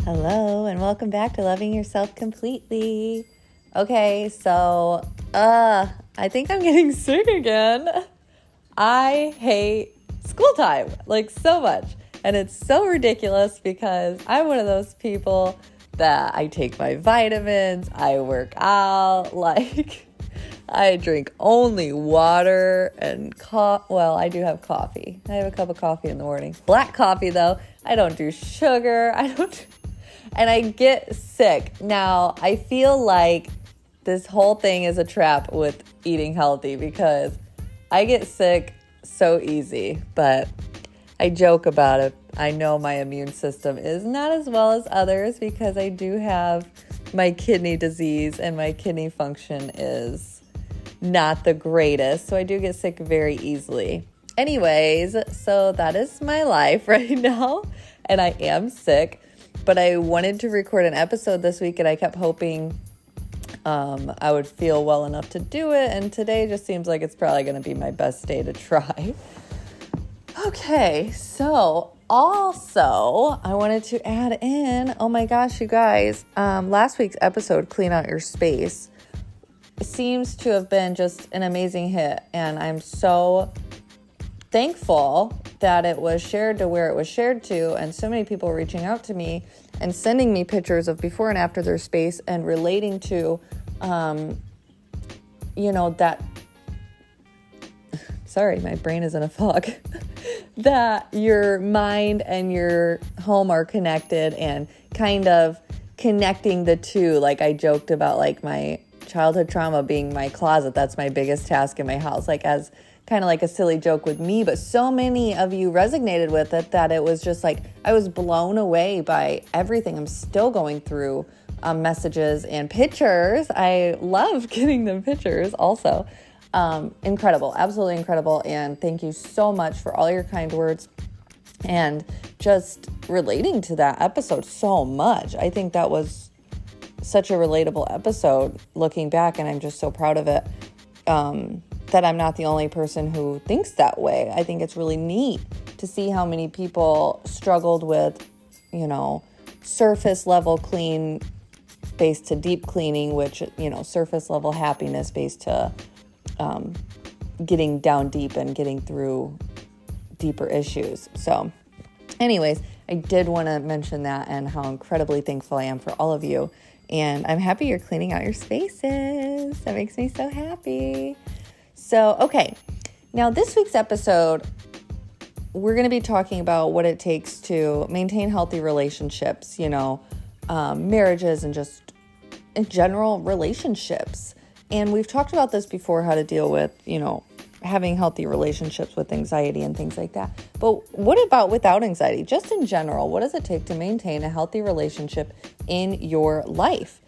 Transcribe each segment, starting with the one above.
Hello, and welcome back to Loving Yourself Completely. Okay, so, I think I'm getting sick again. I hate school time, so much. And it's so ridiculous because I'm one of those people that I take my vitamins, I work out, I drink only water and I do have coffee. I have a cup of coffee in the morning. Black coffee, though. I don't do sugar. And I get sick. Now, I feel like this whole thing is a trap with eating healthy because I get sick so easy, but I joke about it. I know my immune system is not as well as others because I do have my kidney disease and my kidney function is not the greatest. So I do get sick very easily. Anyways, so that is my life right now. And I am sick. But I wanted to record an episode this week, and I kept hoping I would feel well enough to do it. And today just seems like it's probably going to be my best day to try. Okay, so also I wanted to add in, oh my gosh, you guys, last week's episode, Clean Out Your Space, seems to have been just an amazing hit. And I'm so thankful that it was shared to where it was shared to, and so many people reaching out to me and sending me pictures of before and after their space and relating to, that, sorry, my brain is in a fog, that your mind and your home are connected and kind of connecting the two. Like I joked about my childhood trauma being my closet. That's my biggest task in my house, as kind of like a silly joke with me, but so many of you resonated with it that it was just I was blown away by everything. I'm still going through messages and pictures. I love getting them pictures also. Incredible, absolutely incredible. And thank you so much for all your kind words and just relating to that episode so much. I think that was such a relatable episode looking back, and I'm just so proud of it. That I'm not the only person who thinks that way. I think it's really neat to see how many people struggled with, surface level clean based to deep cleaning, which, surface level happiness based to getting down deep and getting through deeper issues. So anyways, I did want to mention that and how incredibly thankful I am for all of you. And I'm happy you're cleaning out your spaces. That makes me so happy. So, okay, now this week's episode, we're going to be talking about what it takes to maintain healthy relationships, marriages and just in general relationships. And we've talked about this before, how to deal with, having healthy relationships with anxiety and things like that. But what about without anxiety? Just in general, what does it take to maintain a healthy relationship in your life?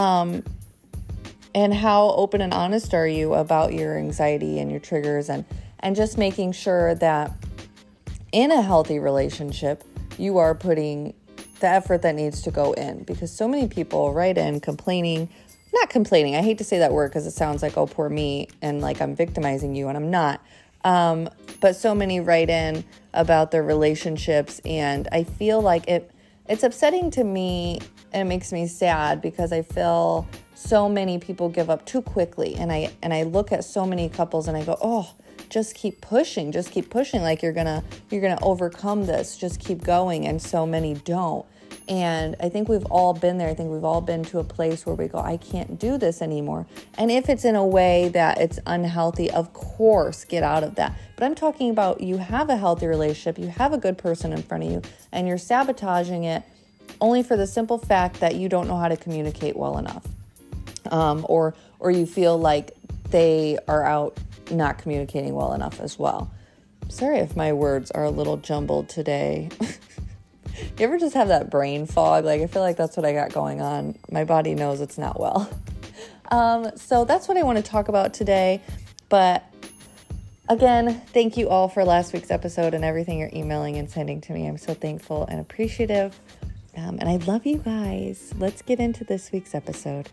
And how open and honest are you about your anxiety and your triggers and just making sure that in a healthy relationship, you are putting the effort that needs to go in, because so many people write in not complaining. I hate to say that word because it sounds like, oh, poor me, and like I'm victimizing you, and I'm not. But so many write in about their relationships, and I feel like it's upsetting to me, and it makes me sad because I feel so many people give up too quickly. And I look at so many couples and I go, oh, just keep pushing. Like you're gonna overcome this. Just keep going. And so many don't. And I think we've all been there. I think we've all been to a place where we go, I can't do this anymore. And if it's in a way that it's unhealthy, of course, get out of that. But I'm talking about you have a healthy relationship, you have a good person in front of you, and you're sabotaging it only for the simple fact that you don't know how to communicate well enough. Or you feel like they are out not communicating well enough as well. Sorry if my words are a little jumbled today. You ever just have that brain fog? I feel like that's what I got going on. My body knows it's not well. So that's what I want to talk about today. But again, thank you all for last week's episode and everything you're emailing and sending to me. I'm so thankful and appreciative. And I love you guys. Let's get into this week's episode.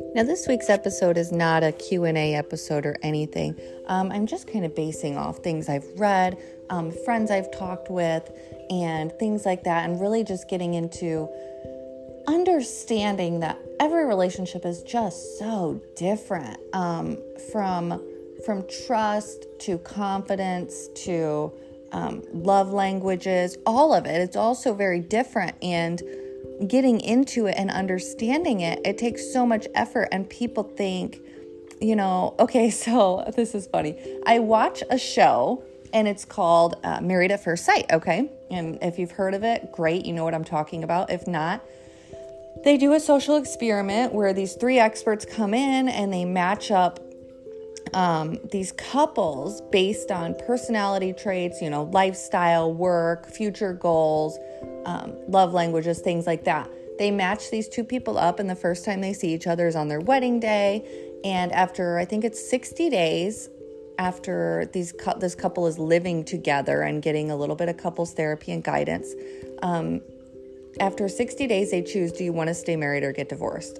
Now, this week's episode is not a Q&A episode or anything. I'm just kind of basing off things I've read, friends I've talked with, and things like that, and really just getting into understanding that every relationship is just so different, from trust to confidence to love languages, all of it. It's all so very different, and getting into it and understanding it, it takes so much effort. And people think, okay, so this is funny. I watch a show and it's called Married at First Sight, okay? And if you've heard of it, great, you know what I'm talking about. If not, they do a social experiment where these 3 experts come in and they match up these couples based on personality traits, lifestyle, work, future goals, love languages, things like that. They match these 2 people up, and the first time they see each other is on their wedding day. And after, I think it's 60 days after this couple is living together and getting a little bit of couples therapy and guidance, after 60 days, they choose, do you want to stay married or get divorced?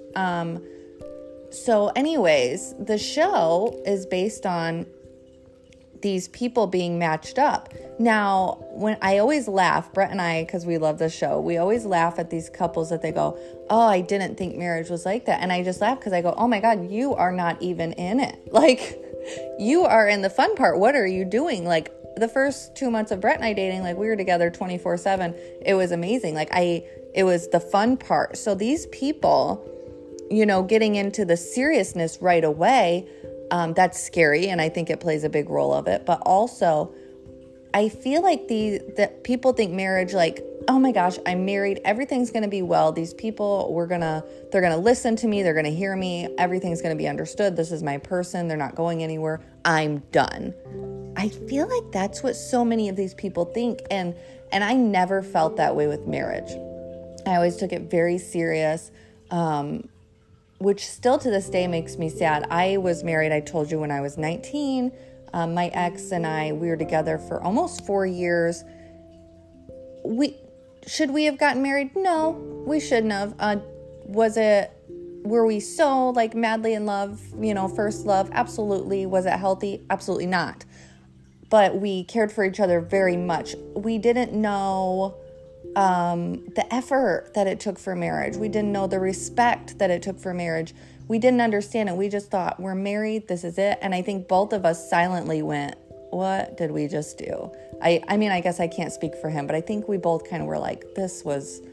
So anyways, the show is based on these people being matched up. Now, when I always laugh, Brett and I, because we love the show, we always laugh at these couples that they go, oh, I didn't think marriage was like that. And I just laugh because I go, oh my God, you are not even in it. Like, you are in the fun part. What are you doing? Like, the first 2 months of Brett and I dating, like, we were together 24/7. It was amazing. Like, it was the fun part. So these people, getting into the seriousness right away, that's scary, and I think it plays a big role of it. But also, I feel like that people think marriage, like, oh my gosh, I'm married, everything's going to be well. These people, they're going to listen to me, they're going to hear me, everything's going to be understood. This is my person, they're not going anywhere, I'm done. I feel like that's what so many of these people think, and I never felt that way with marriage. I always took it very serious, which still to this day makes me sad. I was married, I told you, when I was 19. My ex and I, we were together for almost 4 years. Should we have gotten married? No, we shouldn't have. Were we so like madly in love, first love? Absolutely. Was it healthy? Absolutely not. But we cared for each other very much. We didn't know the effort that it took for marriage. We didn't know the respect that it took for marriage. We didn't understand it. We just thought, we're married, this is it. And I think both of us silently went, what did we just do? I mean, I guess I can't speak for him, but I think we both kind of were like, this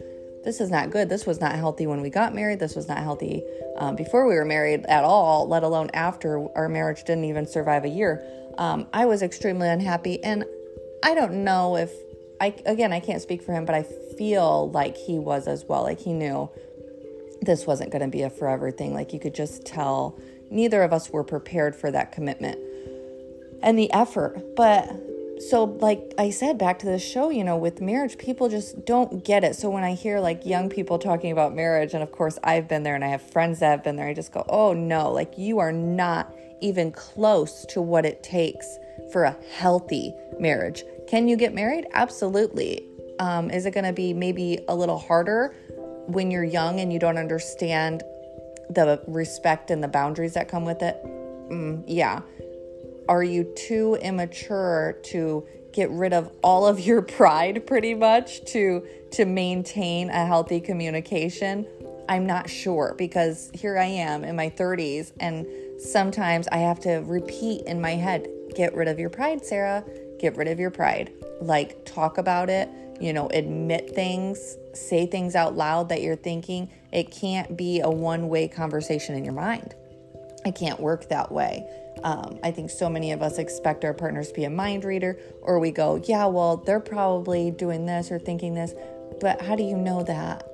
is not good. This was not healthy when we got married. This was not healthy before we were married at all, let alone after. Our marriage didn't even survive a year. I was extremely unhappy, and I don't know if, I can't speak for him, but I feel like he was as well. Like, he knew this wasn't going to be a forever thing. Like, you could just tell neither of us were prepared for that commitment and the effort. But so, like I said, back to the show, with marriage, people just don't get it. So when I hear like young people talking about marriage, and of course I've been there and I have friends that have been there, I just go, oh no, like, you are not even close to what it takes for a healthy marriage. Can you get married? Absolutely. Is it going to be maybe a little harder when you're young and you don't understand the respect and the boundaries that come with it? Yeah. Are you too immature to get rid of all of your pride pretty much to maintain a healthy communication? I'm not sure, because here I am in my 30s, and sometimes I have to repeat in my head, get rid of your pride, Sarah. Get rid of your pride. Like, talk about it, admit things, say things out loud that you're thinking. It can't be a one-way conversation in your mind. It can't work that way. I think so many of us expect our partners to be a mind reader, or we go, yeah, well, they're probably doing this or thinking this, but how do you know that?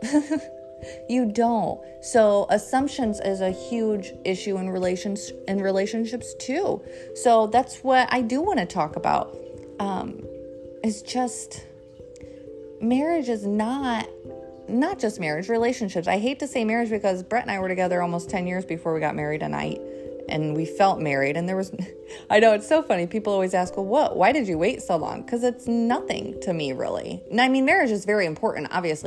You don't. So assumptions is a huge issue in relationships too. So that's what I do want to talk about. It's just, marriage is not just marriage, relationships. I hate to say marriage because Brett and I were together almost 10 years before we got married, and we felt married, and there was, I know it's so funny. People always ask, well, why did you wait so long? Because it's nothing to me, really. And I mean, marriage is very important, obviously,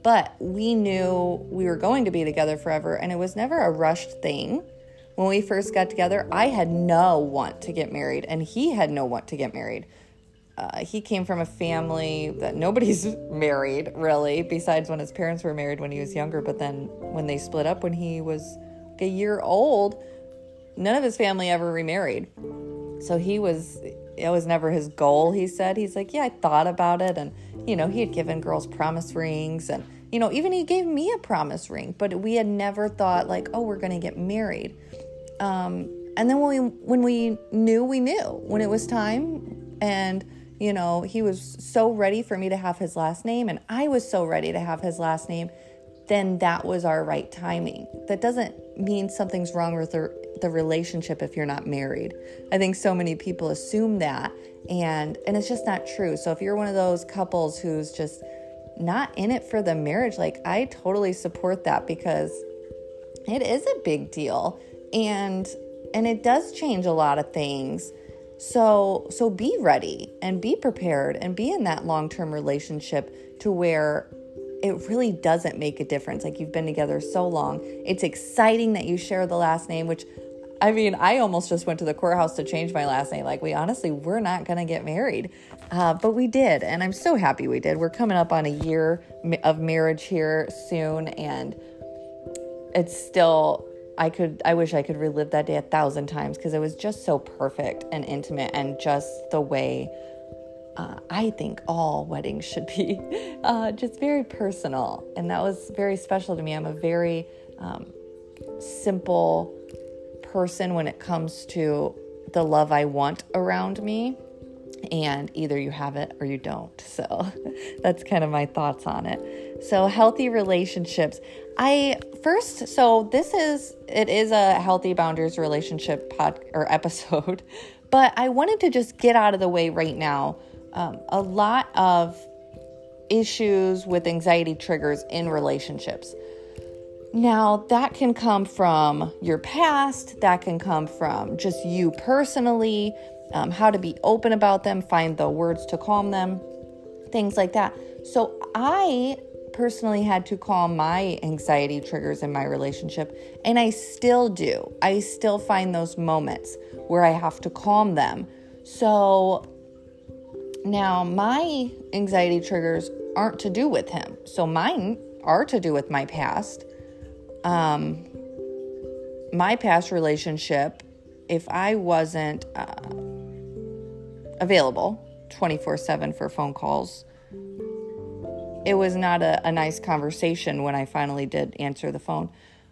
But we knew we were going to be together forever, and it was never a rushed thing. When we first got together, I had no want to get married, and he had no want to get married. He came from a family that nobody's married, really, besides when his parents were married when he was younger. But then when they split up when he was like a year old, none of his family ever remarried. So it was never his goal, he said. He's like, yeah, I thought about it. And, he had given girls promise rings. And, even he gave me a promise ring. But we had never thought like, oh, we're going to get married. And then when we knew, when it was time. And he was so ready for me to have his last name, and I was so ready to have his last name, then that was our right timing. That doesn't mean something's wrong with the relationship if you're not married. I think so many people assume that, and it's just not true. So if you're one of those couples who's just not in it for the marriage, like, I totally support that, because it is a big deal, and it does change a lot of things. So be ready and be prepared and be in that long-term relationship to where it really doesn't make a difference. Like, you've been together so long. It's exciting that you share the last name, which, I almost just went to the courthouse to change my last name. Like, we're not going to get married. But we did. And I'm so happy we did. We're coming up on a year of marriage here soon. And it's still, I wish I could relive that day 1,000 times, because it was just so perfect and intimate, and just the way I think all weddings should be, just very personal. And that was very special to me. I'm a very simple person when it comes to the love I want around me, and either you have it or you don't. So that's kind of my thoughts on it. So healthy relationships. It is a healthy boundaries relationship episode, but I wanted to just get out of the way right now. A lot of issues with anxiety triggers in relationships. Now, that can come from your past, that can come from just you personally, how to be open about them, find the words to calm them, things like that. So I personally had to calm my anxiety triggers in my relationship, and I still do. I still find those moments where I have to calm them. So now my anxiety triggers aren't to do with him. So mine are to do with my past. My past relationship, if I wasn't available 24/7 for phone calls, it was not a nice conversation when I finally did answer the phone.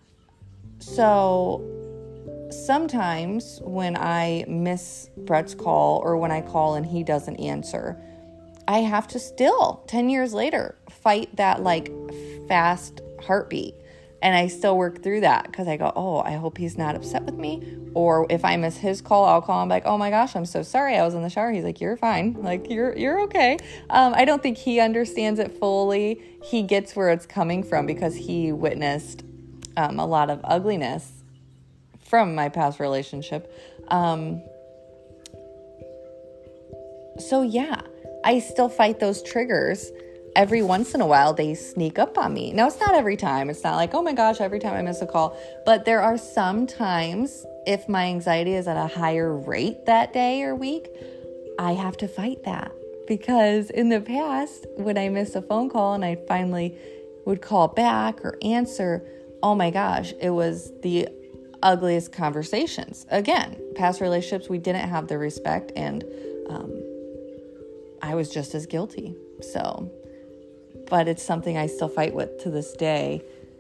So sometimes when I miss Brett's call, or when I call and he doesn't answer, I have to still, 10 years later, fight that like fast heartbeat. And I still work through that, because I go, oh, I hope he's not upset with me. Or if I miss his call, I'll call him like, oh my gosh, I'm so sorry, I was in the shower. He's like, you're fine. Like, you're okay. I don't think he understands it fully. He gets where it's coming from, because he witnessed a lot of ugliness from my past relationship. So yeah, I still fight those triggers. Every once in a while, they sneak up on me. Now, it's not every time. It's not like, oh my gosh, every time I miss a call. But there are some times, if my anxiety is at a higher rate that day or week, I have to fight that. Because in the past, when I missed a phone call and I finally would call back or answer, oh my gosh, it was the ugliest conversations. Again, past relationships, we didn't have the respect, and I was just as guilty. So, but it's something I still fight with to this day,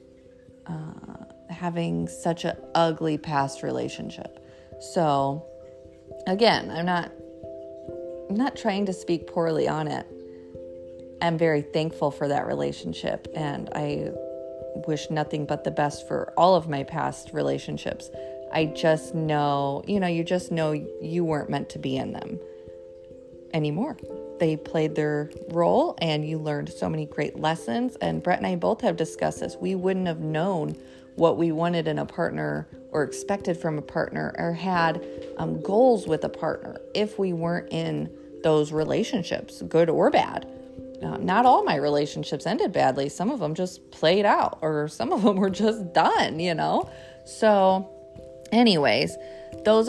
having such an ugly past relationship. So again, I'm not trying to speak poorly on it. I'm very thankful for that relationship, and I wish nothing but the best for all of my past relationships. I just know, you just know you weren't meant to be in them anymore. They played their role, and you learned so many great lessons. And Brett and I both have discussed this. We wouldn't have known what we wanted in a partner, or expected from a partner, or had goals with a partner if we weren't in those relationships, good or bad. not all my relationships ended badly. Some of them just played out, or some of them were just done, So anyways, that's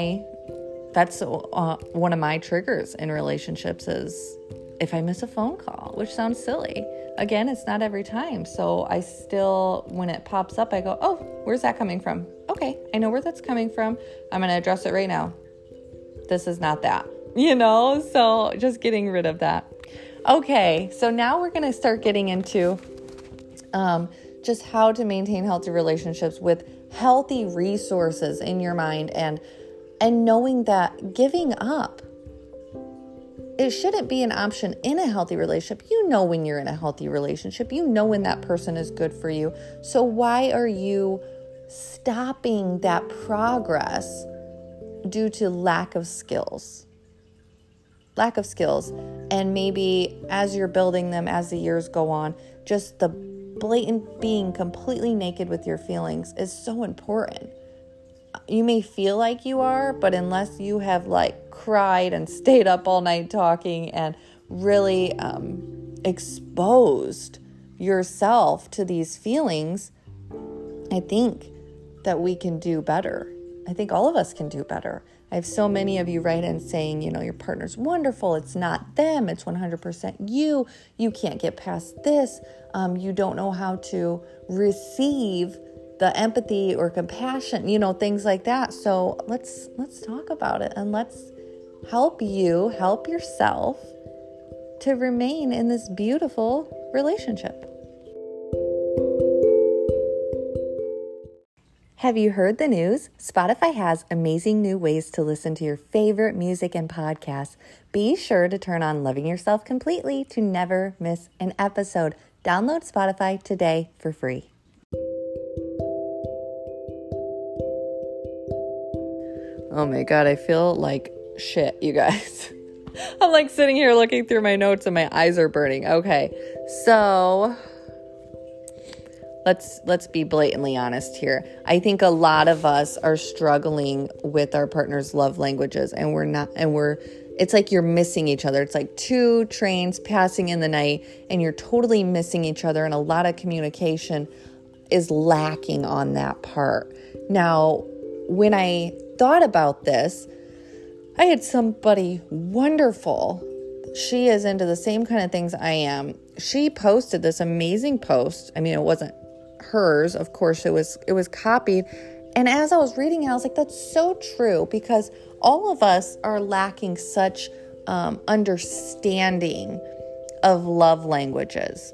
one of my triggers in relationships is if I miss a phone call, which sounds silly. Again, it's not every time. So I still, when it pops up, I go, oh, where's that coming from? Okay, I know where that's coming from. I'm going to address it right now. This is not that, so just getting rid of that. Okay, so now we're going to start getting into just how to maintain healthy relationships with healthy resources in your mind and knowing that giving up, it shouldn't be an option in a healthy relationship. When you're in a healthy relationship, when that person is good for you. So why are you stopping that progress due to lack of skills? And maybe as you're building them, as the years go on, just the blatant being completely naked with your feelings is so important. You may feel like you are, but unless you have cried and stayed up all night talking and really exposed yourself to these feelings, I think that we can do better. I think all of us can do better. I have so many of you write in saying, your partner's wonderful. It's not them. It's 100% you. You can't get past this. You don't know how to receive the empathy or compassion, things like that. So let's talk about it, and let's help yourself to remain in this beautiful relationship. Have you heard the news? Spotify has amazing new ways to listen to your favorite music and podcasts. Be sure to turn on Loving Yourself Completely to never miss an episode. Download Spotify today for free. Oh my God, I feel like shit, you guys. I'm sitting here looking through my notes and my eyes are burning. Okay, so let's be blatantly honest here. I think a lot of us are struggling with our partner's love languages, and it's like you're missing each other. It's like two trains passing in the night and you're totally missing each other, and a lot of communication is lacking on that part. Now, when I thought about this, I had somebody wonderful. She is into the same kind of things I am. She posted this amazing post. I mean, it wasn't hers, of course, it was copied. And as I was reading it, I was like, that's so true, because all of us are lacking such understanding of love languages.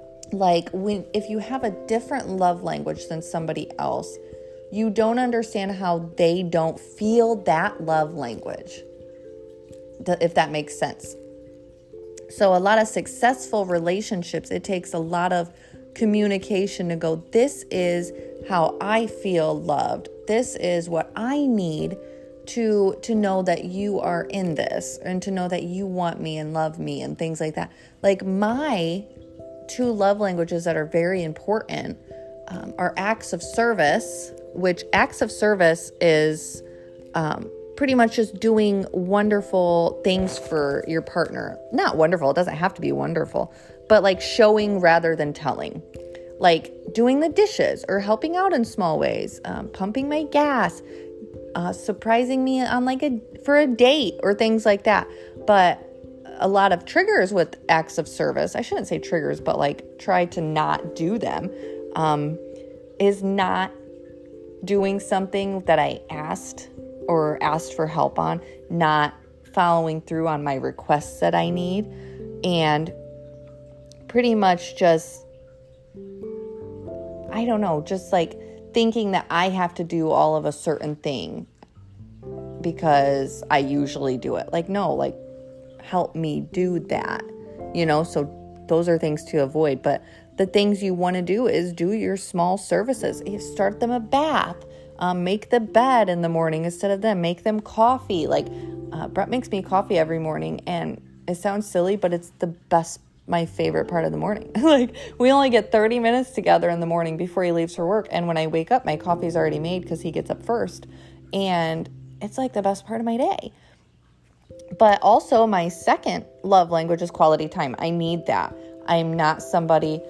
If you have a different love language than somebody else, you don't understand how they don't feel that love language, if that makes sense. So a lot of successful relationships, it takes a lot of communication to go, this is how I feel loved. This is what I need to know that you are in this, and to know that you want me and love me and things like that. My two love languages that are very important are acts of service, which acts of service is pretty much just doing wonderful things for your partner. Not wonderful, it doesn't have to be wonderful, but showing rather than telling. Doing the dishes or helping out in small ways, pumping my gas, surprising me on for a date or things like that. But a lot of triggers with acts of service, I shouldn't say triggers, but try to not do them, is not doing something that I asked for help on, not following through on my requests that I need, and pretty much just, I don't know, just thinking that I have to do all of a certain thing because I usually do it. No, help me do that, so those are things to avoid. But the things you want to do is do your small services. You start them a bath, make the bed in the morning instead of them, make them coffee. Brett makes me coffee every morning, and it sounds silly, but it's the best, my favorite part of the morning. We only get 30 minutes together in the morning before he leaves for work. And when I wake up, my coffee's already made because he gets up first. And it's the best part of my day. But also my second love language is quality time. I need that. I'm not somebody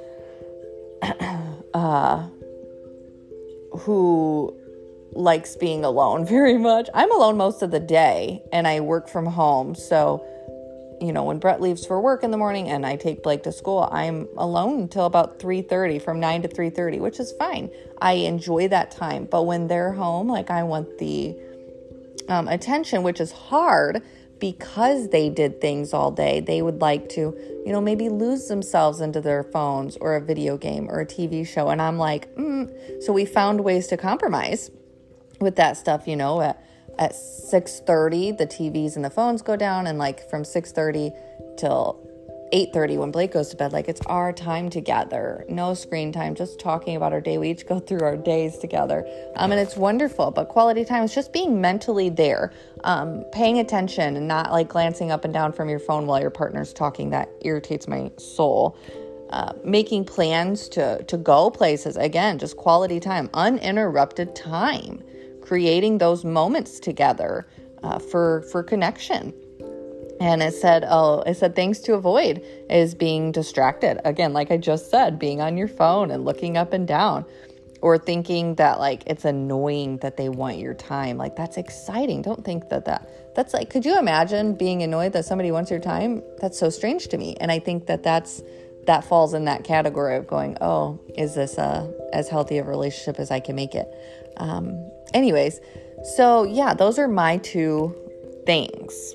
who likes being alone very much. I'm alone most of the day and I work from home. So, when Brett leaves for work in the morning and I take Blake to school, I'm alone until about 3:30, from 9 to 3:30, which is fine. I enjoy that time. But when they're home, I want the attention, which is hard because they did things all day. They would like to, maybe lose themselves into their phones or a video game or a TV show. And I'm like, So we found ways to compromise with that stuff, at 6:30, the TVs and the phones go down. And from 6:30 till 8:30 when Blake goes to bed, it's our time together. No screen time, just talking about our day. We each go through our days together. And it's wonderful. But quality time is just being mentally there, paying attention and not glancing up and down from your phone while your partner's talking. That irritates my soul. Making plans to go places. Again, just quality time, uninterrupted time, creating those moments together for connection. And it said things to avoid is being distracted. Again, like I just said, being on your phone and looking up and down, or thinking that it's annoying that they want your time. That's exciting. Don't think that's could you imagine being annoyed that somebody wants your time? That's so strange to me. And I think that falls in that category of going, oh, is this as healthy of a relationship as I can make it? Anyways, so yeah, those are my two things.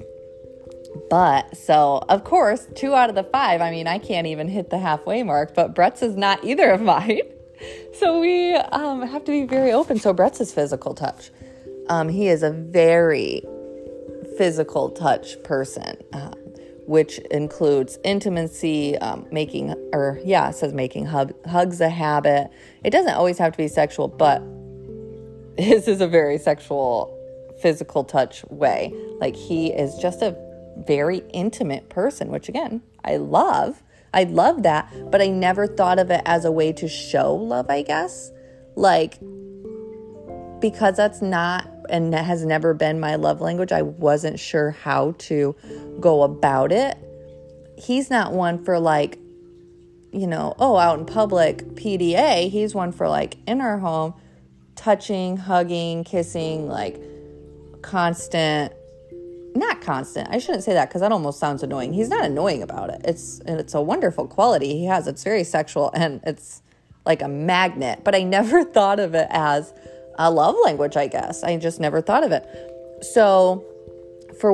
But so, of course, 2 out of the 5, I can't even hit the halfway mark, but Brett's is not either of mine. So we have to be very open. So Brett's is physical touch. He is a very physical touch person, which includes intimacy, making hugs a habit. It doesn't always have to be sexual, but his is a very sexual, physical touch way. He is just a very intimate person, which again, I love. I love that, but I never thought of it as a way to show love, I guess. Because that's not, and that has never been my love language, I wasn't sure how to go about it. He's not one for out in public PDA. He's one for in our home, touching, hugging, kissing, not constant. I shouldn't say that because that almost sounds annoying. He's not annoying about it. It's a wonderful quality he has. It's very sexual and it's like a magnet, but I never thought of it as a love language, I guess. I just never thought of it. So for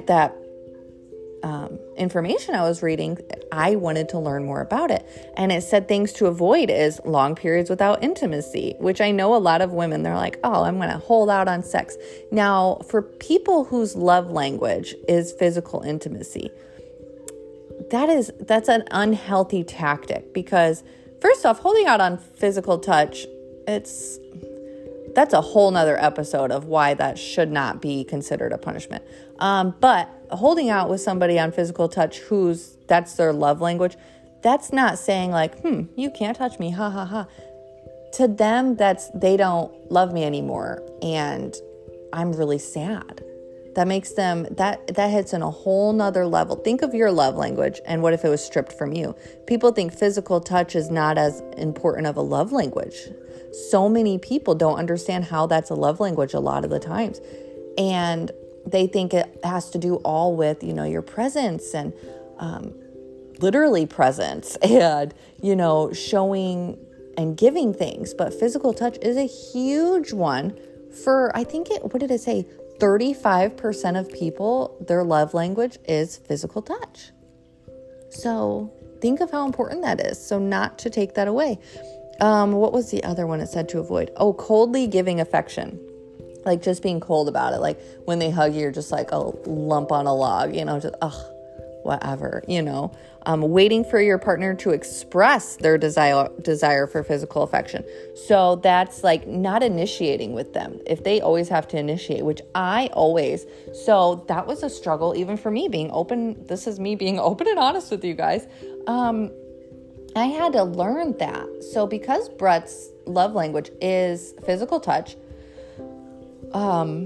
information I was reading, I wanted to learn more about it. And it said things to avoid is long periods without intimacy, which I know a lot of women, they're like, oh, I'm going to hold out on sex. Now, for people whose love language is physical intimacy, that's an unhealthy tactic because first off, holding out on physical touch, that's a whole nother episode of why that should not be considered a punishment. But holding out with somebody on physical touch that's their love language, that's not saying you can't touch me, ha ha ha. To them, they don't love me anymore and I'm really sad. That makes them, that hits in a whole nother level. Think of your love language and what if it was stripped from you? People think physical touch is not as important of a love language. So many people don't understand how that's a love language a lot of the times. And they think it has to do all with, your presence and literally presence and, showing and giving things. But physical touch is a huge one for, what did it say? 35% of people, their love language is physical touch. So think of how important that is. So not to take that away. What was the other one it said to avoid? Oh, coldly giving affection. Just being cold about it. When they hug you, you're just like a lump on a log, just, whatever, waiting for your partner to express their desire for physical affection. So that's not initiating with them. If they always have to initiate, which I always, so that was a struggle even for me being open. This is me being open and honest with you guys. I had to learn that. So because Brett's love language is physical touch,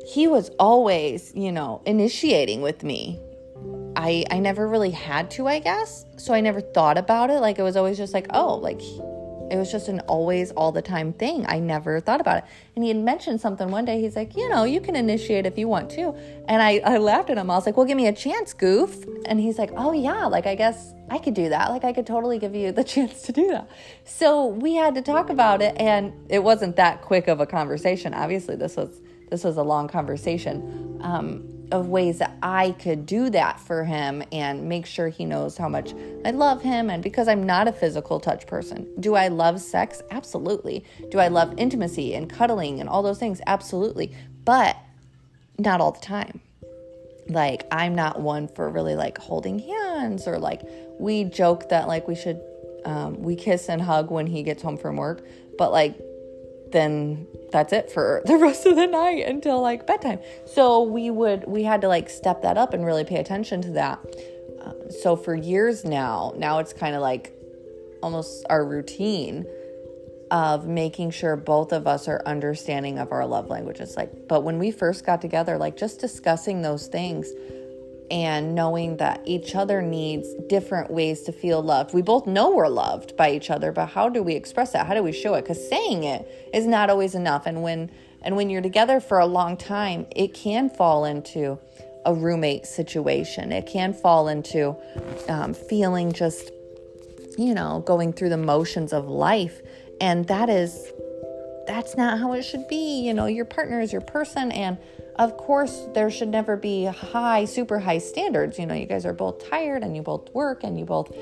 he was always, initiating with me. I never really had to, I guess. So I never thought about it. Like, it was always just like, oh, like, it was just an always all the time thing. I never thought about it. And he had mentioned something one day. He's like, you can initiate if you want to. And I laughed at him. I was like, well, give me a chance, goof. And he's like, oh yeah, like, I guess I could do that. Like, I could totally give you the chance to do that. So we had to talk about it, and it wasn't that quick of a conversation. Obviously, this was a long conversation of ways that I could do that for him and make sure he knows how much I love him. And because I'm not a physical touch person, do I love sex? Absolutely. Do I love intimacy and cuddling and all those things? Absolutely. But not all the time. Like, I'm not one for really like holding hands, or like, we joke that like we kiss and hug when he gets home from work, but like, then that's it for the rest of the night until like bedtime. So we had to like step that up and really pay attention to that. So for years now it's kind of like almost our routine of making sure both of us are understanding of our love languages. Like, but when we first got together, like, just discussing those things and knowing that each other needs different ways to feel loved. We both know we're loved by each other, but how do we express that? How do we show it? Because saying it is not always enough. And when you're together for a long time, it can fall into a roommate situation. It can fall into feeling just, going through the motions of life. And that's not how it should be. Your partner is your person, and of course, there should never be super high standards. You guys are both tired, and you both work, and you both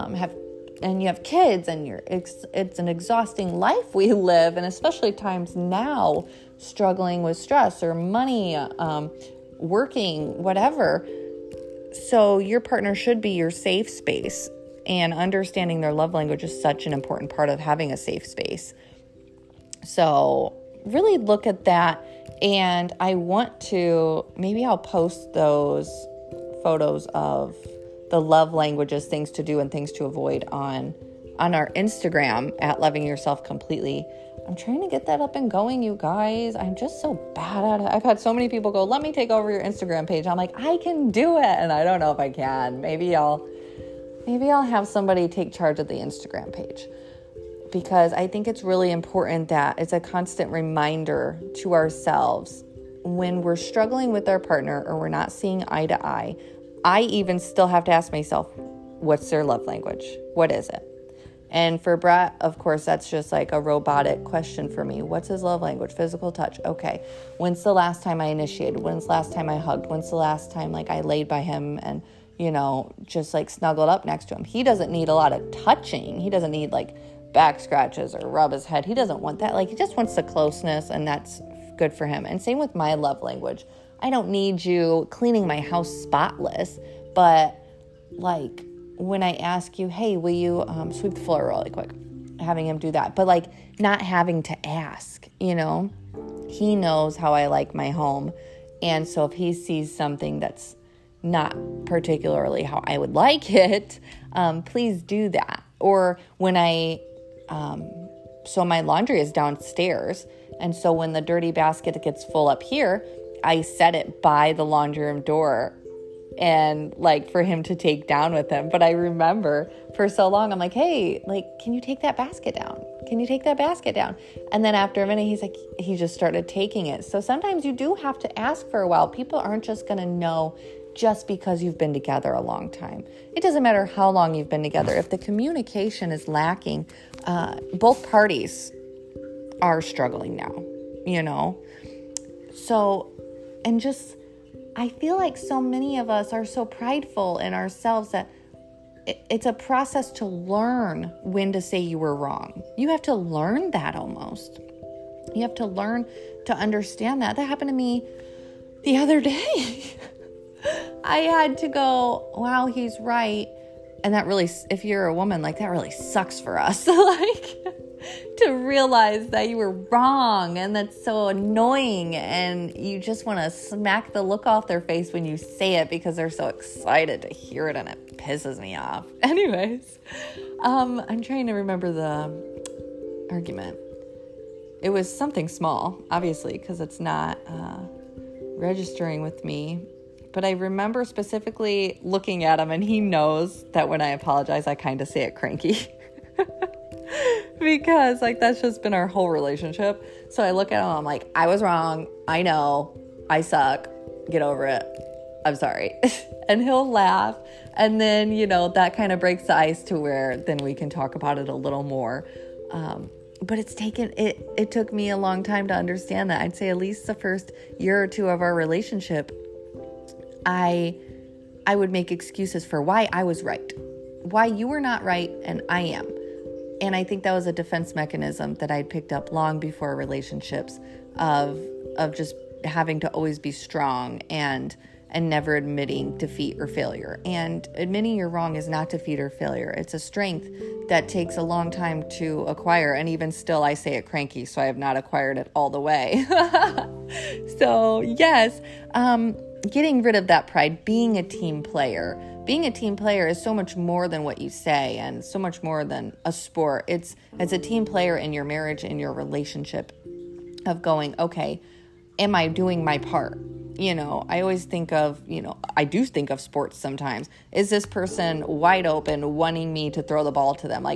have kids, and it's an exhausting life we live, and especially times now, struggling with stress or money, working, whatever. So your partner should be your safe space, and understanding their love language is such an important part of having a safe space. So really look at that. And I want to, maybe I'll post those photos of the love languages, things to do and things to avoid on our Instagram at Loving Yourself Completely. I'm trying to get that up and going, you guys. I'm just so bad at it. I've had so many people go, let me take over your Instagram page. I'm like, I can do it. And I don't know if I can. Maybe I'll have somebody take charge of the Instagram page. Because I think it's really important that it's a constant reminder to ourselves when we're struggling with our partner or we're not seeing eye to eye. I even still have to ask myself, what's their love language? What is it? And for Brett, of course, that's just like a robotic question for me. What's his love language? Physical touch. Okay. When's the last time I initiated? When's the last time I hugged? When's the last time like I laid by him and, just like snuggled up next to him? He doesn't need a lot of touching. He doesn't need like back scratches or rub his head. He doesn't want that. Like, he just wants the closeness, and that's good for him. And same with my love language. I don't need you cleaning my house spotless, but like when I ask you, hey, will you sweep the floor really quick? Having him do that, but like not having to ask, he knows how I like my home. And so if he sees something that's not particularly how I would like it, please do that. Or when so my laundry is downstairs. And so when the dirty basket gets full up here, I set it by the laundry room door and like for him to take down with him. But I remember for so long, I'm like, hey, like, can you take that basket down? Can you take that basket down? And then after a minute, he's like, he just started taking it. So sometimes you do have to ask for a while. People aren't just going to know just because you've been together a long time. It doesn't matter how long you've been together. If the communication is lacking, both parties are struggling now, So, and just, I feel like so many of us are so prideful in ourselves that it's a process to learn when to say you were wrong. You have to learn that almost. You have to learn to understand that. That happened to me the other day. I had to go, wow, he's right. And that really, if you're a woman, like that really sucks for us. Like to realize that you were wrong, and that's so annoying. And you just want to smack the look off their face when you say it because they're so excited to hear it, and it pisses me off. Anyways, I'm trying to remember the argument. It was something small, obviously, because it's not registering with me. But I remember specifically looking at him, and he knows that when I apologize, I kind of say it cranky. Because like that's just been our whole relationship. So I look at him, I'm like, I was wrong. I know. I suck. Get over it. I'm sorry. And he'll laugh. And then, that kind of breaks the ice to where then we can talk about it a little more. But it took me a long time to understand that. I'd say at least the first year or two of our relationship, I would make excuses for why I was right, why you were not right and I am. And I think that was a defense mechanism that I'd picked up long before relationships of just having to always be strong and never admitting defeat or failure. And admitting you're wrong is not defeat or failure. It's a strength that takes a long time to acquire. And even still, I say it cranky, so I have not acquired it all the way. So yes, getting rid of that pride, being a team player. Being a team player is so much more than what you say and so much more than a sport. It's a team player in your marriage, in your relationship of going, okay, am I doing my part? I always think of, I do think of sports sometimes. Is this person wide open wanting me to throw the ball to them? Like,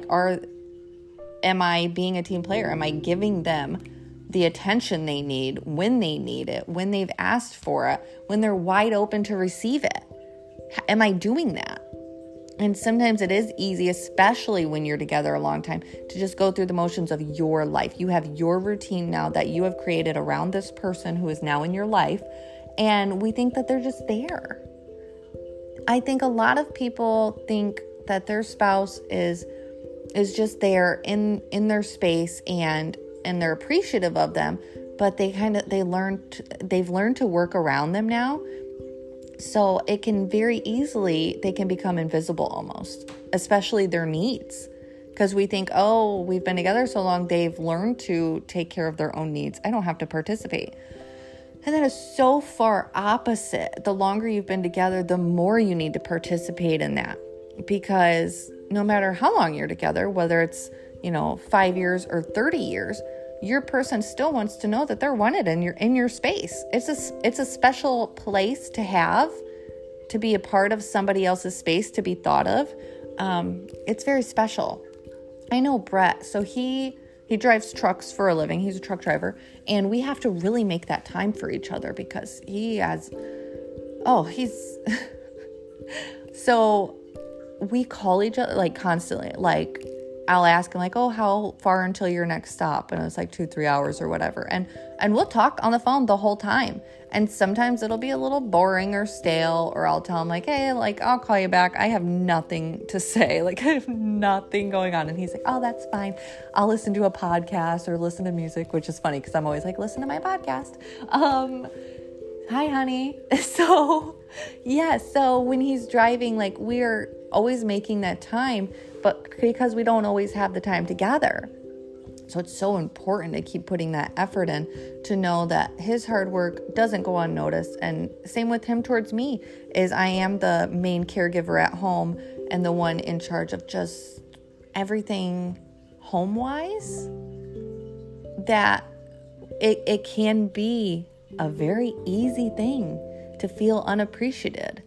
am I being a team player? Am I giving them the attention they need when they need it, when they've asked for it, when they're wide open to receive it? Am I doing that? And sometimes it is easy, especially when you're together a long time, to just go through the motions of your life. You have your routine now that you have created around this person who is now in your life. And we think that they're just there. I think a lot of people think that their spouse is just there in their space and they're appreciative of them, but they've learned to work around them now. So it can very easily, they can become invisible almost, especially their needs. Because we think, oh, we've been together so long, they've learned to take care of their own needs. I don't have to participate. And that is so far opposite. The longer you've been together, the more you need to participate in that. Because no matter how long you're together, whether it's, 5 years or 30 years, your person still wants to know that they're wanted and you're in your space. It's a special place to have, to be a part of somebody else's space, to be thought of. It's very special. I know Brett, so he drives trucks for a living. He's a truck driver, and we have to really make that time for each other because so we call each other like constantly, like I'll ask him like, oh, how far until your next stop? And it's like 2-3 hours or whatever. And we'll talk on the phone the whole time. And sometimes it'll be a little boring or stale, or I'll tell him like, hey, like I'll call you back. I have nothing to say. Like I have nothing going on. And he's like, oh, that's fine. I'll listen to a podcast or listen to music, which is funny because I'm always like, listen to my podcast. Hi, honey. So yeah. So when he's driving, like we're always making that time, but because we don't always have the time together. So it's so important to keep putting that effort in, to know that his hard work doesn't go unnoticed. And same with him towards me, is I am the main caregiver at home and the one in charge of just everything home-wise, that it can be a very easy thing to feel unappreciated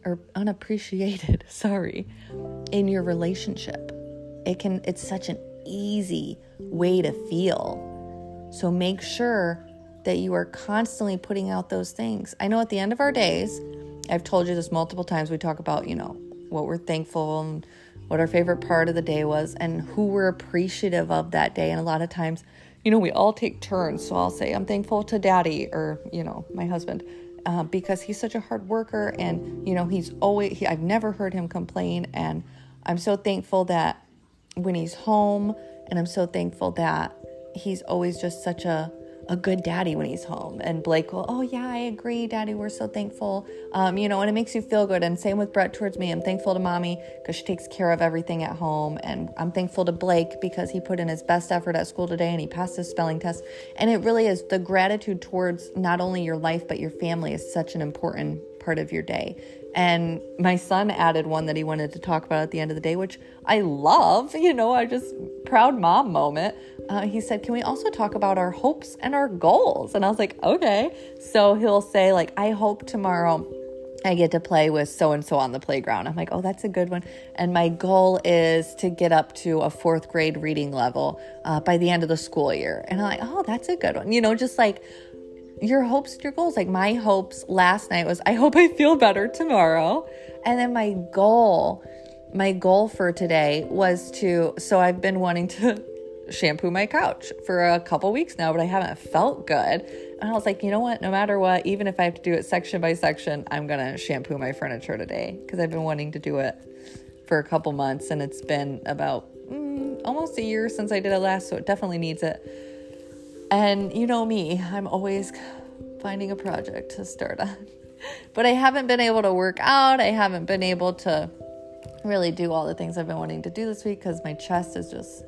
in your relationship. It's such an easy way to feel. So make sure that you are constantly putting out those things. I know at the end of our days, I've told you this multiple times, we talk about, what we're thankful and what our favorite part of the day was and who we're appreciative of that day. And a lot of times, we all take turns. So I'll say, I'm thankful to Daddy or, my husband, because he's such a hard worker and, I've never heard him complain. And I'm so thankful that when he's home, and I'm so thankful that he's always just such a good daddy when he's home. And Blake will, oh yeah, I agree, Daddy, we're so thankful. And it makes you feel good. And same with Brett towards me. I'm thankful to Mommy because she takes care of everything at home. And I'm thankful to Blake because he put in his best effort at school today and he passed his spelling test. And it really is, the gratitude towards not only your life, but your family is such an important part of your day. And my son added one that he wanted to talk about at the end of the day, which I love, I just proud mom moment. He said, can we also talk about our hopes and our goals? And I was like, okay. So he'll say like, I hope tomorrow I get to play with so-and-so on the playground. I'm like, oh, that's a good one. And my goal is to get up to a 4th grade reading level by the end of the school year. And I'm like, oh, that's a good one. Just like your hopes and your goals. Like my hopes last night was, I hope I feel better tomorrow. And then my goal for today was so I've been wanting to shampoo my couch for a couple weeks now, but I haven't felt good. And I was like, you know what? No matter what, even if I have to do it section by section, I'm going to shampoo my furniture today because I've been wanting to do it for a couple months, and it's been about almost a year since I did it last, so it definitely needs it. And you know me, I'm always finding a project to start on. But I haven't been able to work out. I haven't been able to really do all the things I've been wanting to do this week because my chest is just,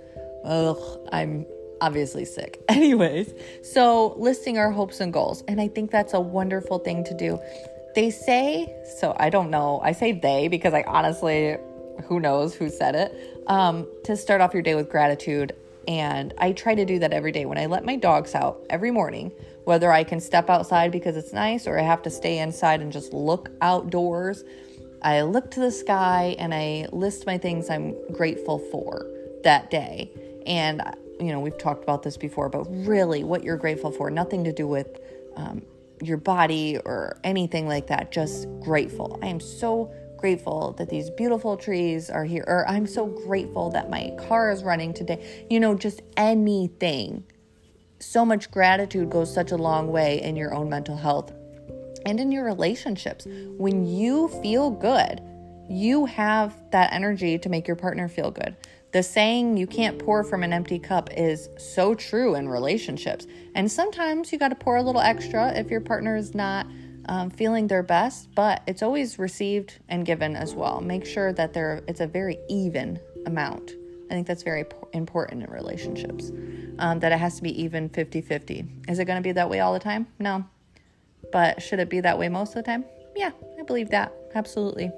I'm obviously sick. Anyways, so listing our hopes and goals. And I think that's a wonderful thing to do. They say, so I don't know, I say they because I honestly, who knows who said it, to start off your day with gratitude. And I try to do that every day when I let my dogs out every morning, whether I can step outside because it's nice or I have to stay inside and just look outdoors. I look to the sky and I list my things I'm grateful for that day. And, we've talked about this before, but really what you're grateful for, nothing to do with your body or anything like that, just grateful. I am so grateful that these beautiful trees are here, or I'm so grateful that my car is running today. Just anything. So much gratitude goes such a long way in your own mental health and in your relationships. When you feel good, you have that energy to make your partner feel good. The saying, you can't pour from an empty cup, is so true in relationships. And sometimes you got to pour a little extra if your partner is not feeling their best, but it's always received and given as well. Make sure that it's a very even amount. I think that's very important in relationships, that it has to be even 50-50. Is it going to be that way all the time? No. But should it be that way most of the time? Yeah, I believe that. Absolutely.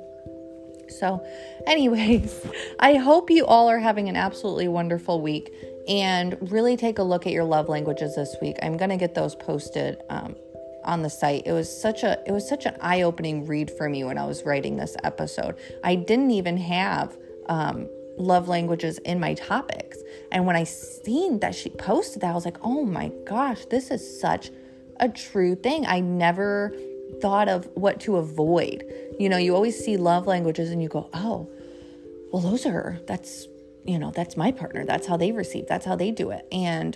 So anyways, I hope you all are having an absolutely wonderful week and really take a look at your love languages this week. I'm going to get those posted on the site. It was such an eye-opening read for me when I was writing this episode. I didn't even have love languages in my topics. And when I seen that she posted that, I was like, oh my gosh, this is such a true thing. I never thought of what to avoid. You always see love languages and you go, oh, well, that's my partner. That's how they receive. That's how they do it. And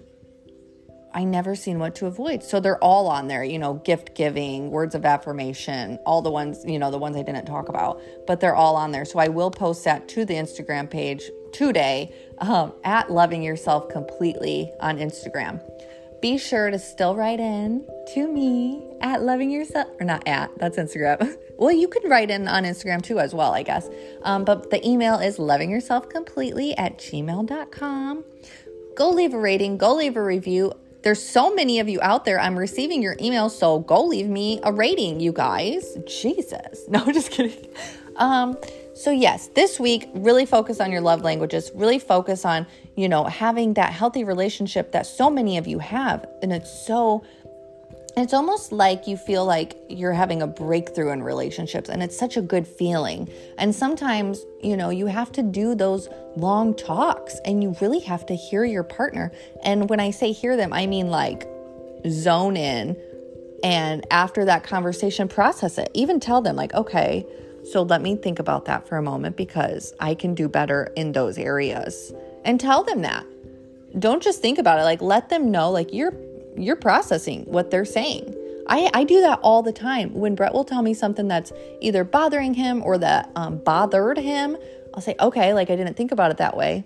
I never seen what to avoid. So they're all on there, gift giving, words of affirmation, all the ones, the ones I didn't talk about, but they're all on there. So I will post that to the Instagram page today, at Loving Yourself Completely on Instagram. Be sure to still write in to me at Loving Yourself, or not at, that's Instagram. Well, you can write in on Instagram too as well, I guess. But the email is lovingyourselfcompletely@gmail.com. Go leave a rating, go leave a review. There's so many of you out there. I'm receiving your emails, so go leave me a rating, you guys. Jesus. No, just kidding. So yes, this week, really focus on your love languages. Really focus on, having that healthy relationship that so many of you have. And it's almost like you feel like you're having a breakthrough in relationships, and it's such a good feeling. And sometimes, you have to do those long talks and you really have to hear your partner. And when I say hear them, I mean like zone in, and after that conversation, process it. Even tell them like, okay, so let me think about that for a moment because I can do better in those areas. And tell them that. Don't just think about it. Like, let them know like you're processing what they're saying. I do that all the time. When Brett will tell me something that's either bothering him or that bothered him, I'll say, okay, like I didn't think about it that way.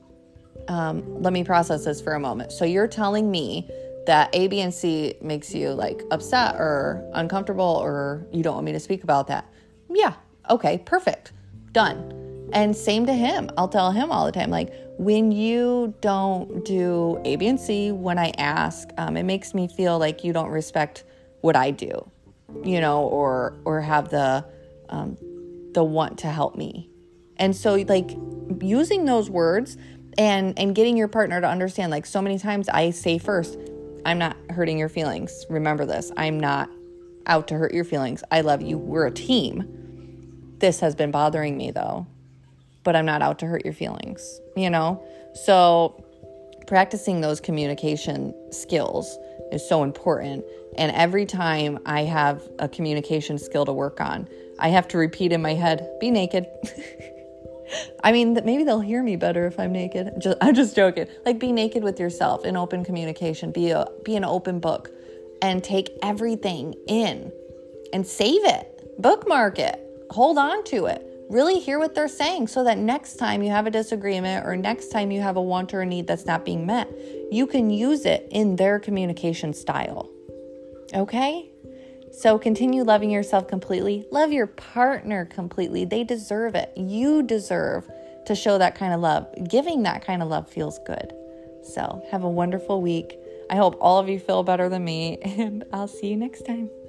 Let me process this for a moment. So you're telling me that A, B, and C makes you like upset or uncomfortable, or you don't want me to speak about that. Yeah. Okay, perfect. Done. And same to him. I'll tell him all the time, like, when you don't do A, B, and C when I ask, it makes me feel like you don't respect what I do, or have the the want to help me. And so like using those words and getting your partner to understand, like so many times I say first, I'm not hurting your feelings. Remember this. I'm not out to hurt your feelings. I love you. We're a team. This has been bothering me though, but I'm not out to hurt your feelings, you know? So practicing those communication skills is so important. And every time I have a communication skill to work on, I have to repeat in my head, be naked. I mean, maybe they'll hear me better if I'm naked. I'm just joking. Like, be naked with yourself in open communication. Be an open book and take everything in and save it. Bookmark it. Hold on to it. Really hear what they're saying so that next time you have a disagreement or next time you have a want or a need that's not being met, you can use it in their communication style. Okay? So continue loving yourself completely. Love your partner completely. They deserve it. You deserve to show that kind of love. Giving that kind of love feels good. So have a wonderful week. I hope all of you feel better than me, and I'll see you next time.